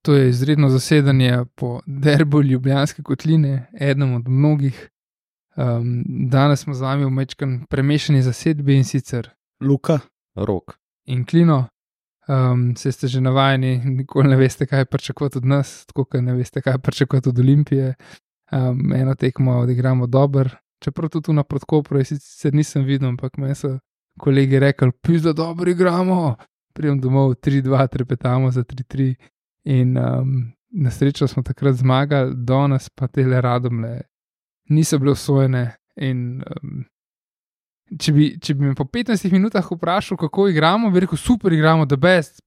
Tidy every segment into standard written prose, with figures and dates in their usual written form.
To je izredno zasedanje po derbu Ljubljanske kotline, enem od mnogih. Danes smo z vami v mečkan premešani zasedbi in sicer Luka, Rok in Klino. Se ste že navajeni, nikoli ne veste, kaj pričakovati od nas, tako kot ne veste, kaj pričakovati od Olimpije. Eno tekmo odigramo dobro, čeprav tudi na Podkopru, sicer nisem videl, ampak meni so kolegi rekli, pizda dobro igramo. Prijem domov 3-2, trepetamo za 3-3 in na srečo smo takrat zmagali, danes pa tele Radomlje niso bile usvojene in če bi me po 15 minutah vprašal, kako igramo, bi rekel, super igramo, the best,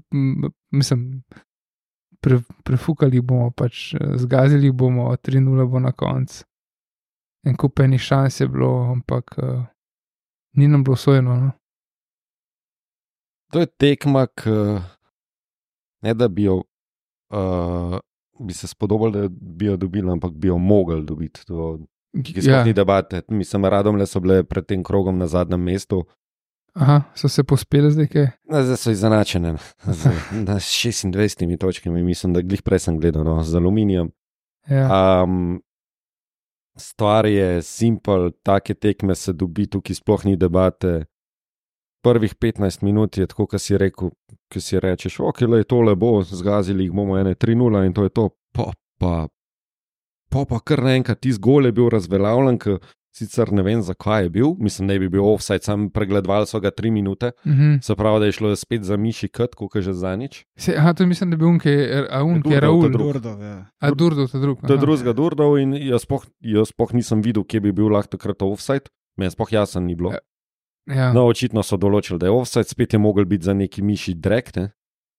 prefukali bomo, pač zgazili bomo, 3-0 bo na koncu. En kup enih šans je bilo, ampak ni nam bilo usvojeno, no. To je tekma, ne da bi jo bi se spodobili, da bi jo dobili, ampak bi jo mogli dobiti. Ki sploh ni debate. Mislim, Radomlje so bile pred tem krogom na zadnjem mestu. Aha, so se pospele zdaj kaj? Zdaj so izenačene na 26 točkami, mislim, da glih prej sem gledal, no, z Aluminijem. Ja. Stvar je simpel, take tekme se dobi, tukaj sploh ni debate. Prvih 15 minut je tako, kot si rekel, ki si rečeš, ok, le tole bo, zgazili jih bomo 3-0 in to je to. Pa kar naenkrat tisti gol je bil razveljavljen, ki sicer ne vem, zakaj je bil, mislim, ne bi bil offside, sam pregledovali so ga 3 minute, se pravi, da je šlo spet za miši kat, koliko je že zanič. Aha, to mislim, da bi unke Raul. Durdov, ja. Durdov, ta drug. To je drugega Durdov in jaz sploh nisem videl, kje bi bil lahko takrat offside, meni sploh jasno ni bilo. Ja. No, očitno so določili, da je offside, spet je mogel biti za neki miši drek, ne?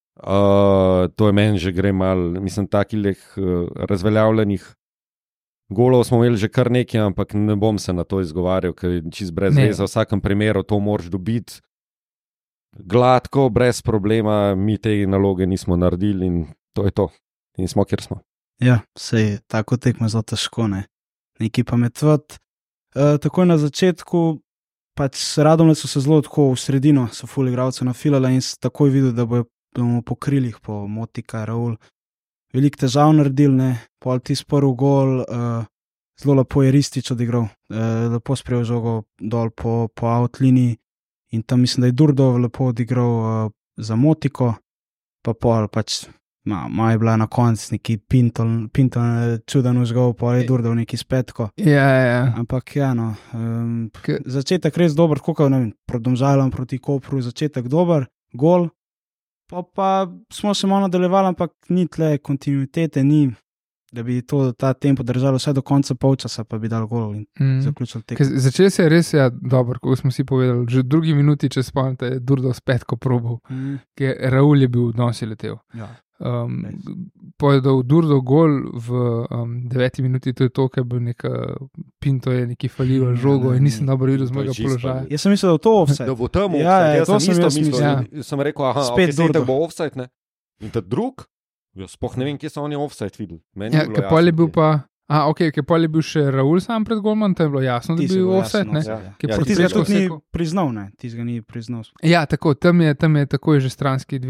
To je meni že gre malo, mislim, takih razveljavljenih golov smo imeli že kar nekaj, ampak ne bom se na to izgovarjal, ker je čist brez veze, v vsakem primeru to moraš dobiti gladko, brez problema, mi te naloge nismo naredili in to je to. In smo, kjer smo. Ja, sej, tako tekmo zelo težko, ne. Neki pametvati. Takoj na začetku pač Radomlje so se zelo tako v sredino, so ful igralcev nafilali in takoj videl, da bomo po krilih, po Motika, Raul, veliko težav naredili, ne, pol tisti prvi gol, zelo lepo je Ristić odigral, lepo sprejel žogo dol po outliniji in tam mislim, da je Durdov lepo odigral za Motiko, pa pol pač malo je bila na koncu neki Pinton čuden užgal, pol je Durdov neki spetko. Ja. Ampak ja, no, začetek res dober, koliko, ne vem, Domžalam proti Kopru, začetek dober, gol, pa smo se malo nadaljevali, ampak ni tle kontinuitete, ni, da bi ta tempo držalo vse do konca polčasa, pa bi dal gol in zaključil tekmo. Začel se je res dobro, kot smo si povedali, že v drugi minuti, če spomnite, je Durdov spetko probal, ker Raul je bil odnosi letel. Ja. Povedal Durdov gol v 9 minuti, to je to, ker bil Pinto je neki falil žogo in nisem dobro videl z mojega položaja. Jaz sem mislil, da je to offside. Da bo tam offside, ja, to sem isto mislil. Ja. Sem rekel, aha, spet ok, bo offside, ne? In ta drug, jaz sploh ne vem, kje so oni offside videli. Ja, ker pol je bil pa, ker pol je bil še Raul sam pred golman, tam je bilo jasno, da je bil offside, ne? Ti ga tudi ni priznal, ne? Ti ga ni priznal. Ja, tako, tam je takoj že stranski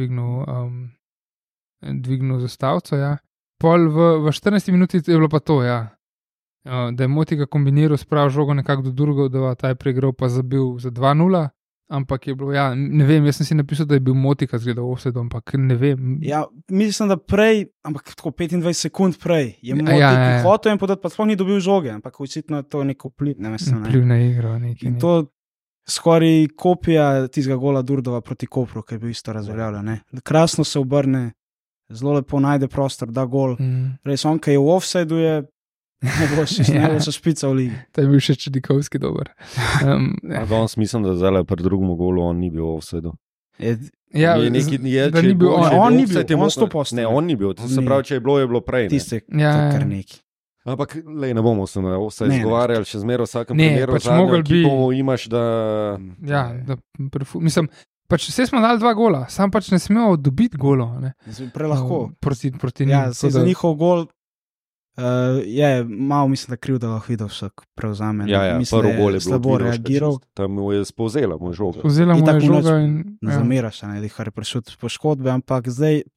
dvignil zastavco, ja. Pol v 14 minuti je bilo pa to, ja. Da je Motika kombiniral, spravil žogo nekako do Durgov, da ta je preigral pa zabil za 2-0, ampak je bilo, ja, ne vem, jaz sem si napisal, da je bil Motika zgledal offside, ampak ne vem. Ja, mislim, da prej, ampak tako 25 sekund prej, je Motika hotel in podati, pa sploh ni dobil žoge, ampak očitno je to neko vpliv, ne mislim, ne. Vpliv na igro, nekaj. In to skoraj kopija tistega gola Durdova proti Kopru, ki je bil isto razveljavljen, ne. Krasno se obrne, zelo lepo najde prostor, da gol. Res on, ki je v offsideu, je najboljša špica v ligi. To je bil še Čedikovski dober. Danes mislim, da zdaj pri drugem golu on ni bil v offsideu. Ja, da ni bil on ni bil, on 100%. Ne, on ni bil, to se pravi, če je bilo prej. Tiste, kar neki. Ampak, ne bomo se na offside izgovarjali, še zmeraj v vsakem primeru pač zadnjo ekipo imaš, da... Ja, mislim, pač vse smo dali 2 gola, sam pač ne smemo dobiti golov. Prelahko. Proti njim. Ja, za njihov gol je malo, mislim, da kriv, da lahko videl vsak prevzame. Ja, prvi gol je slabo reagiral. Tam mu je spovzela moj žoga. Spovzela mu je žoga in... Ne zameraš, da je prišel poškodbe, ampak zdaj tudi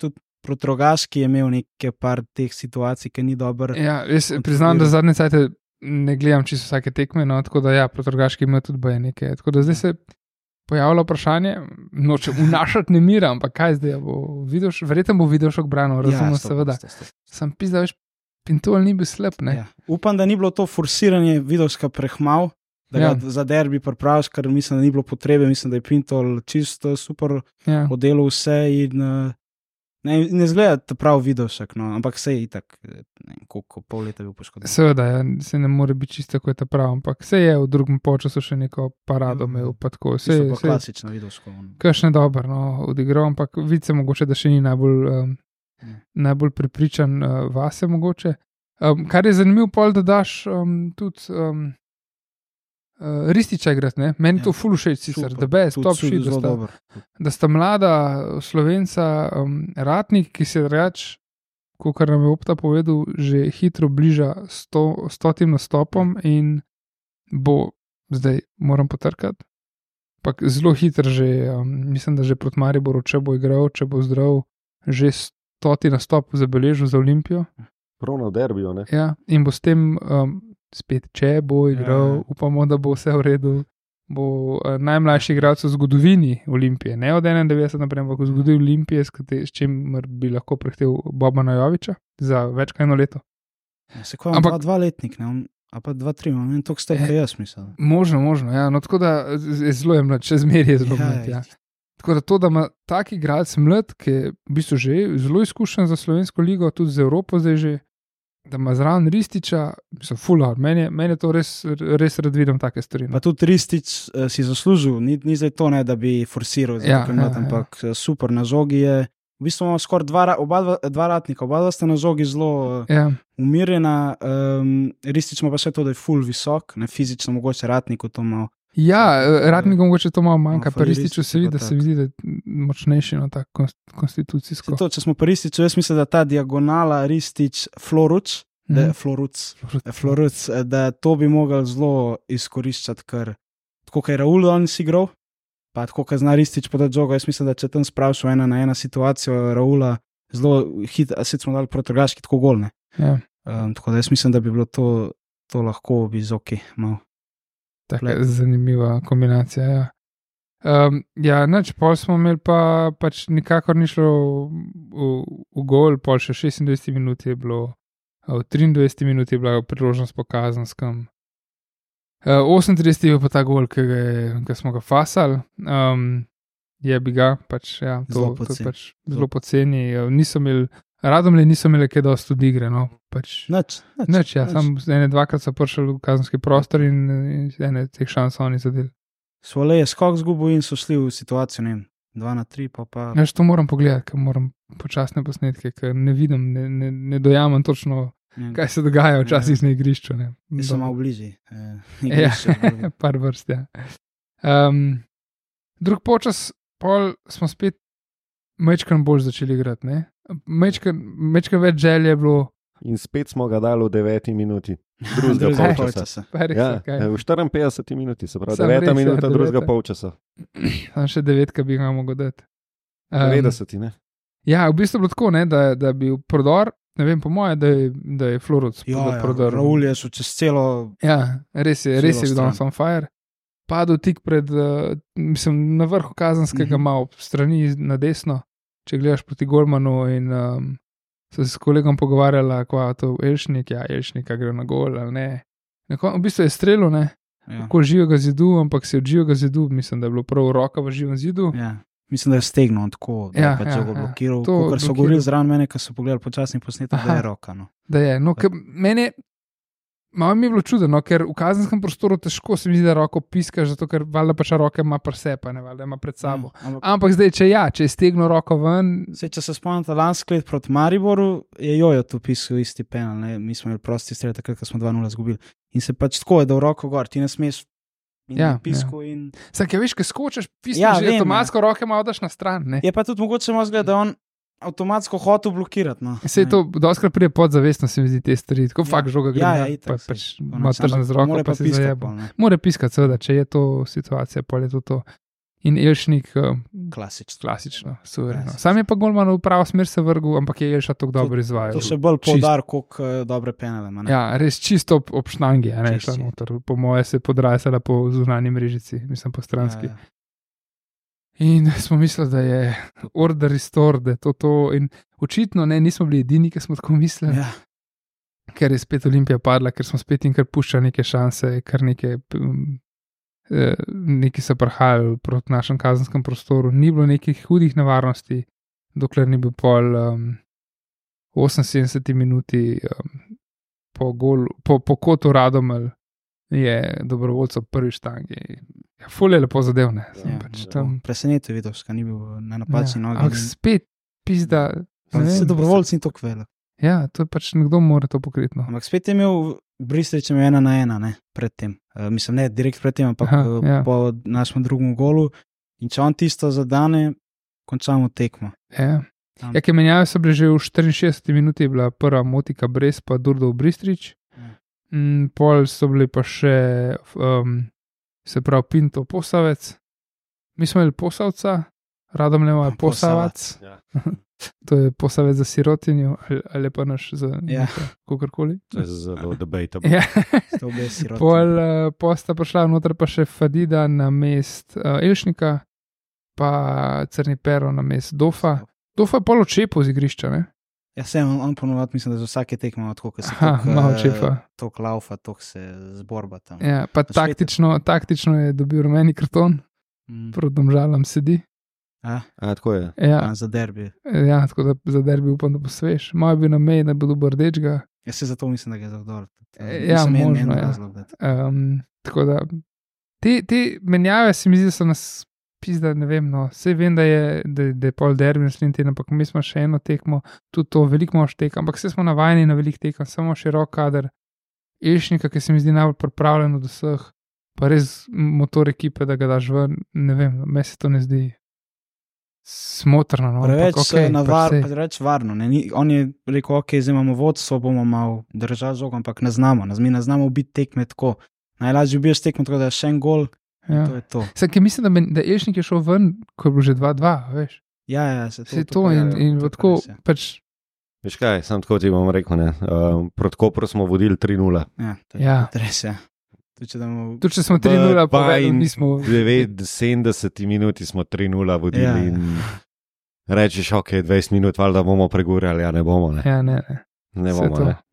proti Rogaški je imel nekaj par teh situacij, ki ni dobro. Ja, jaz priznam, da zadnje cajte ne gledam čisto vsake tekme, no, tako da ja, proti Rogaški ima tudi boje nekaj. Tako da zdaj se pojavlja vprašanje, noče vnašati nemira, ampak kaj zdaj bo videl, verjetno bo videl šok branil, razumem seveda. Sam pizda, veš, Pintol ni bil slep, ne? Ja. Upam, da ni bilo to forsiranje Vidovska prehmal, da ga za derbi pripraviš, ker mislim, da ni bilo potrebe, mislim, da je Pintol čisto super oddelal vse in ne zgleda prav Vidovšek, no, ampak vse je itak, koliko pol leta bil poškodovan. Seveda, ja, se ne more biti čisto, ko je ta prav, ampak vse je v drugem polčasu še neko parado imel, pa tako. Vse je klasično Vidovško. Kakšne dobro, no, odigral, ampak vice mogoče, da še ni najbolj prepričan vase mogoče. Kar je zanimivo pol, da daš tudi Rističa igrati, ne? Meni to ful všeč sicer, da best, top shit, da sta mlada Slovenca Ratnik, ki se reč, kakor nam je Opta povedal, že hitro bliža 100 nastopom in bo, zdaj moram potrkati, pa zelo hitro že, mislim, da že proti Mariboru, če bo igral, če bo zdrav, že 100 nastop zabeležil za Olimpijo. Prav na derbiju, ne? Ja, in bo s tem spet, če bo igral, upamo, da bo vse v redu, bo najmlajši igralec v zgodovini Olimpije, ne od 91 naprej, ampak v zgodovini Olimpije, s čim bi lahko prehtel Bobana Jovića za več kot eno leto. Se kaj, ampak 2-letnik, ne? A pa 2-3, ne toliko ste, kaj jaz mislim. Možno, ja, no tako da je zelo je mlad, še zmeri je zelo mlad, ja. Tako da to, da ima tak igralec mlad, ki je v bistvu že zelo izkušen za Slovensko ligo, tudi za Evropo zdaj že, da ima zraven Rističa, mislim, full-out. Meni je to res rad vidim take stvari. Pa tudi Ristič si zaslužil, ni zdaj to, ne, da bi forsiral, ampak super, na žogi je, v bistvu imamo skoraj dva ratnika, oba sta na žogi zelo umirjena, Ristič ima pa še to, da je full visok, ne fizično mogoče Ratniku to malo. Ja, Ratniku mogoče to malo manjka, pa Rističu se vidi, da se vidi, da je močnejši, no, tako konstitucijsko. To, če smo pa Rističu, jaz mislim, da ta diagonala Ristič-Floruc, da to bi mogel zelo izkoriščati, ker tako, kaj je Raul danes igral, pa tako, kaj zna Ristič podati žogo, jaz mislim, da če tam spravšal 1-1 situacijo Raula, zelo hit, a sedaj smo dali proti Rogaški tako gol, ne. Ja. Tako da jaz mislim, da bi bilo to lahko bi z oki malo. Taka zanimiva kombinacija, ja. Ja, nič, pol smo imeli pač nikakor ni šlo v gol, pol še 26 minut je bilo, v 23 minut je bila priložnost po Kazanskem. 38 je pa ta gol, ki smo ga fasali, je bi ga, pač, ja, to pač zelo poceni, Radomlje niso imeli kaj dosti od igre, no, pač. Nič, ja, samo dvakrat so prišli v kazenski prostor in ene teh šans oni zadeli. Svole je skok zgubil in so šli v situacijo, ne vem, 2-3, pa... Ja, to moram pogledati, ker moram počasne posnetke, ker ne vidim, ne dojamem točno, kaj se dogaja včasih na igrišču, ne. So malo bližji. Ja, par vrst, ja. Drug počas, pol smo spet mečkan bolj začeli igrati, ne. Mečkan več želje je bilo. In spet smo ga dali v 9 minuti drugega polčasa. Ja, v 54 minuti, se pravi, 9 minuta drugega polčasa. Sam še 9, bi ga mogel dati. 90, ne? Ja, v bistvu bilo tako, ne, da bi prodor, ne vem, po moje, da je Floruc prodor. Raul je šel čez celo... Ja, res je bil danes on fire. Padel tik pred, mislim, na vrhu Kazanskega, malo strani na desno. Če gledaš proti Golmanu in so se s kolegom pogovarjala, kva to Elšnik, ja, Elšnika gre na gol, ali ne. V bistvu je strelil, ne, okoli živega zidu, ampak se od živega zidu, mislim, da je bilo prvo roka v živem zidu. Ja, mislim, da je stegnil tako, da je pač ga blokiral, ker so govorili zraven mene, ker so pogledali počasni posnetek, da je roka, no. Da je, no, mene, malo mi je bilo čudno, ker v kazenskem prostoru težko se mi zdi, da roko piskaš, zato ker valjda pač roke ima presepa, ne valjda ima pred sabo. Ampak zdaj, če je stegno roko ven... Če se spomnite lansko let proti Mariboru, je Jojo tu pisal isti penal, ne, mi smo imeli prosti strel, takrat, ko smo 2-0 zgubili. In se pač tako je, da v roko gor, ti ne smeš pisku in... Sam, kaj veš, kaj skočeš, pismo, že avtomatsko roke malo daš na stran, ne. Je pa tudi mogoče malo zgleda, da on avtomatsko hotel blokirati, no. Se je to doskrat prije podzavestno, se mi zdi te stvari, tako fakt žoga gre, pač ima tržne z roko, pa si zajebo. More piskati, seveda, če je to situacija, pol je to. in Elšnik klasično. suvereno. Sam je pa golman v pravo smer se vrgel, ampak je Elša tako dobro izvajal. To še bolj poudar, koliko dobre penale ima. Ja, res čisto ob štangi, ne, Čisto. po moje se je podrajsala po zunanji mrežici, mislim po stranski. Ja. In smo mislili, da je order restore, da je to. In očitno nismo bili edini, ki smo tako mislili, Ja. ker je spet Olimpija padla, ker smo spet in kar puščali neke šanse, kar neki so prihajali proti našem kazenskem prostoru. Ni bilo nekih hudih nevarnosti, dokler ni bil pol 78 minuti po kotu Radomel je dobrovoljca v prvi štangi. Ja, ful je lepo zadevne. Presenečen je videl, da ni bil na napačni nogi. Ampak spet pizda. Se dobrovoljci ni tako velik. Ja, to je pač nekdo mora to pokriti. No. Ampak spet je imel Bristrič 1-1, ne, predtem. Mislim, ne direkt predtem, ampak po našem drugem golu. In če on tisto zadane, končamo tekmo. Ja, ki menjave so bile že v 64 minuti, je bila prva Motika Brez, pa Durdov Bristrič. Pol so bili pa še, se pravi, Pinto Posavec. Mi smo imeli Posavca, Radomlje je Posavac. Ja. To je Posavec za sirotinjo, ali pa naš za kakorkoli. To je zelo debatable. Ja. To obe sirotinjo. Pol sta prišla noter pa še Fadida na mest Elšnika, pa Crni Pero na mest Dofa. Dofa je pol odšepil z igrišča, ne? Ja, on ponovadi mislim, da za vsake tekme tako, ko se tok laufa, tok se zborba tam. Ja, pa taktično je dobil rumeni karton, proti Domžalam sedi. Tako je. Ja. Za derbi. Ja, tako da za derbi upam, da bo svež. Moj bi na meji, da bo dobil rdečega. Ja, se zato mislim, da ga je zavdor. Ja, možno, ja. Tako da, te menjave se mi zdi, da so nas pizda, ne vem, no. Vse vem, da je pol derbi naslednji teden, ampak mi smo še eno tekmo, tudi to, veliko mož tek, ampak vse smo navajeni na velik tekem, samo širok kader. Elšnika, ki se mi zdi najbolj pripravljen od vseh, pa res motor ekipe, da ga daš ven, ne vem, me se to ne zdi smotrno. No, preveč varno. On je rekel, ok, zdaj imamo vodstvo, bomo malo držali žogo, ampak ne znamo biti tekme tako. Najlažje bi bil tekmo tako, da je še en gol. Ja. To je to. Mislim, da Elšnik je šel ven, ko je bilo že 2-2, veš. Ja, se to in tako pač. Veš kaj, sam tako ti bom rekel, ne. Proti Kopru smo vodili 3-0. Ja, to je res, ja. Tudi če smo 3-0 povedali, nismo. V 70 minuti smo 3-0 vodili in rečeš, ok, 20 minut, valjda bomo pregurali, ja ne bomo, ne. Ja, ne. Ne bomo, ne.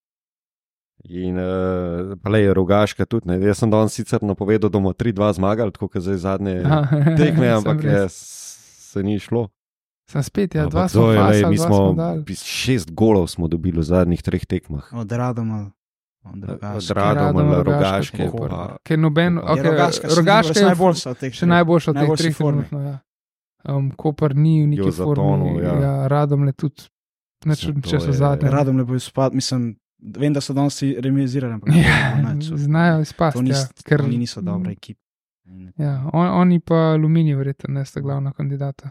In pa je Rogaška tudi, ne. Jaz sem danes sicer napovedal, da bomo 3-2 zmagali, tako kot zdaj zadnje tekme, ampak se ni šlo. Sem spet, ja, 2 smo fasali, 2 smo dali. 6 golov smo dobili v zadnjih 3 tekmah. Od Radomel. Rogaške. Ker noben, Rogaška je še najboljša od teh 3 trenutno, ja. Koper ni v neki formi, ja, Radomlje tudi, če so zadnje. Radomlje bo izpad, mislim, vem, da so danes remizirali, ampak znajo izpasti, ja. Ker oni niso dobra ekipa. Ja, oni pa Aluminij verjetno, ne sta glavna kandidata.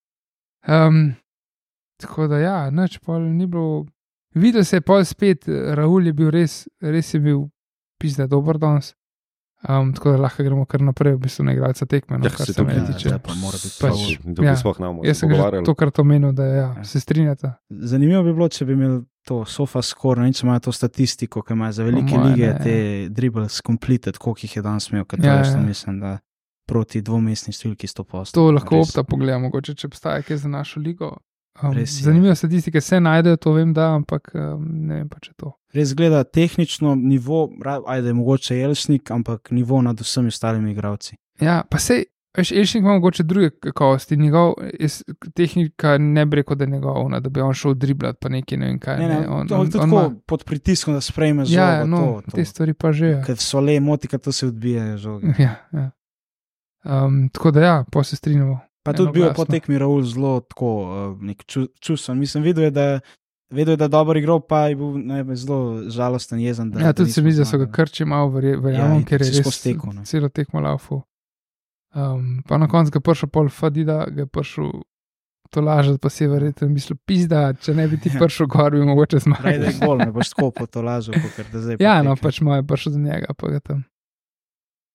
Tako da ja, nič pol ni bilo. Videl se je pol spet, Raul je bil res je bil pizda dober danes, tako da lahko gremo kar naprej, v bistvu na igralca tekme, no, kar se meni tiče. Jaz sem že tokrat omenil, da se strinjata. Zanimivo bi bilo, če bi imeli to sofa score, nič imajo to statistiko, ki imajo za velike lige, te dribbles completed, koliko jih je danes imel, ker to mislim, da proti dvomestni številki 100%. To lahko opta pogledamo, mogoče, če obstaja kaj za našo ligo. Zanimive statistike se najdejo, to vem, da, ampak ne vem pa, če to. Res gleda tehnično nivo, ajde, mogoče Elšnik, ampak nivo nad vsemi ostalimi igralci. Ja, pa sej, veš, Elšnik ima mogoče druge kakovosti, njegov tehnika ne bi rekel, da je njegov, da bi on šel driblat pa nekaj, ne vem kaj. Ne, on tako pod pritiskom, da sprejme žogo. Ja, no, te stvari pa že. Ker Sole Motika, to se odbije žoge. Ja. Tako da ja, pa se strinjamo. Pa tudi bil je po tekmi Raul zelo tako nek čusten. Mislim, vedel je, da dobro igral, pa je bil zelo žalosten, jezen. Ja, tudi se mi zdi, da so ga krči malo verjamem, ker je res celo tekmo laufal. Pa na koncu ga prišel pol Fadida, ga je prišel to lažati, pa se je verjetno mislil, pizda, če ne bi ti prišel gor, bi mogoče zmagal. Rajde gol, ne boš tako po to lažal, ker da zdaj ja, no, pač moj je prišel do njega, pa ga tam.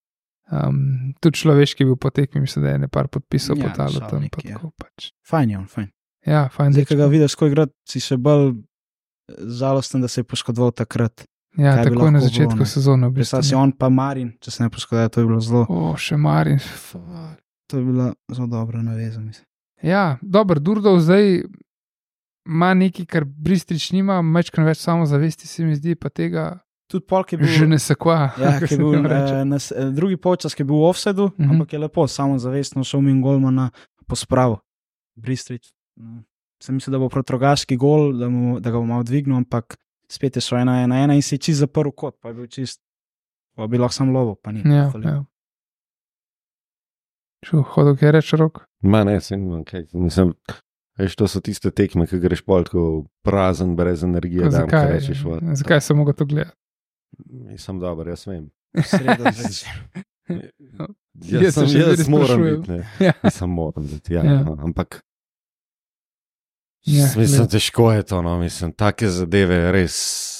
Tudi človeški bil po tekmi, mislim, da je nekaj podpisal Ja, po talu šal tam. neki, Pa ja. tako pač. Fajn je on, fajn. Ja, fajn. Zdaj, ko dečko. ga vidiš, ko igra, si še bolj žalosten, da se je poškodoval takrat. Ja, kaj bi takoj na lahko začetku bilo, ne? sezone. V Predstavljaj si bistvu, on pa Marin, če se ne poškodoval, to je bilo zelo, še Marin. to je bila zelo dobra naveza, mislim. Ja, dobro, Durdov zdaj ima nekaj, kar Bristrič nima, mečkano več samozavesti se mi zdi, pa tega Tudi Polk je bil, že ne sekva. ja, kako ki je se bil temu reče. drugi polčas, ki je bil v offsetu, ampak je lepo, samozavestno šel min golmana po spravu. Bristrič. Sem mislil, da bo protrogaški gol, da ga bo malo dvignil, ampak spet je šel 1-1 in si čist zaprl kot, pa je bil čist, pa bi lahko sam lovo, pa ni. Ja, ja. Hodil, kaj reče rok? Ma ne, se nimam kaj. Mislim, veš, to so tiste tekme, ki greš pol tako prazen, brez energije, da kaj rečeš. Zakaj sem mogel to gledati? Nisem dober, jaz vem. Sredo zvečer. Jaz se že res moram sprašujem. biti, ne. Ja. Nisem moram biti, ja. Ja. Ampak Ja, mislim, gled. težko je to, no, mislim, take zadeve res.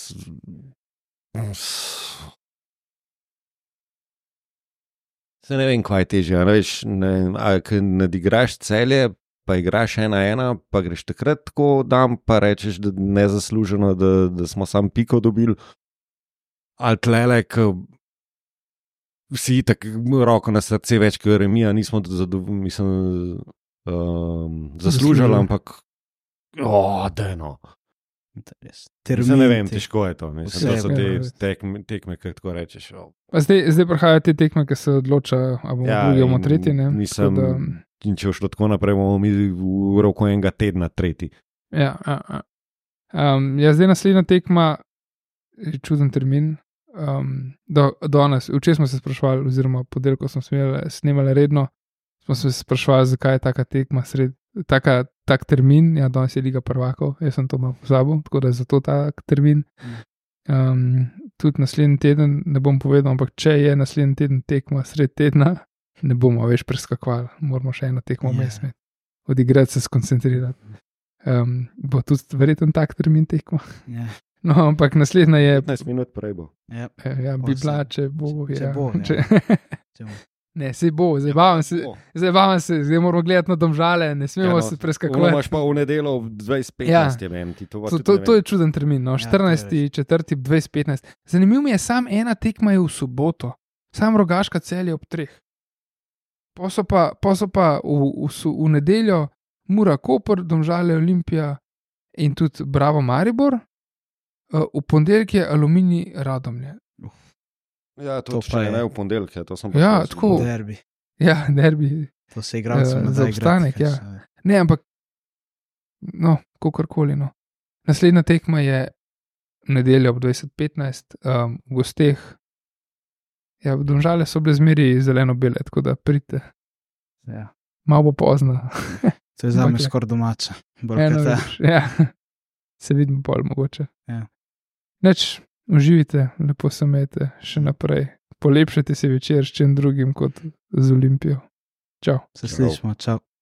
Se ne vem, kaj je težje. a Veš, ko nadigraš Celje, pa igraš 1-1, pa greš takrat tako dan, pa rečeš, da nezasluženo, da smo sam piko dobili. Ali tlele, ko vsi tako roko na srce več, kot remija, nismo zaslužili, ampak deno. Mislim, ne vem, težko je to. Mislim, da so te tekme, ki tako rečeš. Pa zdaj prihajajo te tekme, ki se odločajo, ali bomo drugi, ali bomo tretji. Ne? Mislim, Tako da, in če bo šlo tako naprej, bomo mi v roku enega tedna tretji. ja, zdaj naslednja tekma, je čuden termin. Danes, včeraj smo se sprašvali, oziroma podelko smo snemali redno, smo se sprašvali, zakaj je taka tekma tak termin. Ja, danes je Liga prvakov, jaz sem to malo pozabil, tako da je zato tak termin. Tudi naslednji teden, ne bom povedal, ampak če je naslednji teden tekma sred tedna, ne bomo več preskakovali, moramo še eno tekmo vmes imeti, odigrati se, skoncentrirati. Bo tudi verjetno tak termin tekma. Ja. No, ampak naslednja je. 15 minut prej bo. Ja. Ja, bi bila, če bo. Če Ja. bo, ja. Če- Ne, sej bo, zabavam se, zdaj moramo gledati na Domžale, ne smemo se Ono preskakovati. imaš pa v nedeljo 20:15, Ja. je vem, ti to To je čuden termin, no, Ja, to je 14.4. 2015. Zanimivo mi je, sam ena tekma je v soboto, sam Rogaška Celje ob 3. Po so pa v nedeljo Mura Koper, Domžale Olimpija in tudi Bravo Maribor, v ponedeljek je Aluminij Radomlje. Ja, to To če pa je- ne v ponedeljek, ja, to sem pa Ja, šel, tako. Derbi. Ja, derbi. To se igralcem Za obstanek, ja. Ne, ampak, no, kakorkoli. No. Naslednja tekma je v nedeljo ob 20:15 v gosteh. Ja, Domžale so bile zmeri zeleno-bele, tako da pridite. Ja. Malo bo pozno. To je za me Ampak je. skoraj domača. Bolj Eno kot ta. več, ja. Se vidimo pol mogoče. Ja. Neč, uživite, lepo se imejte še naprej. Polepšajte si večer s čim drugim kot z Olimpijo. Čau. Se slišimo, čau.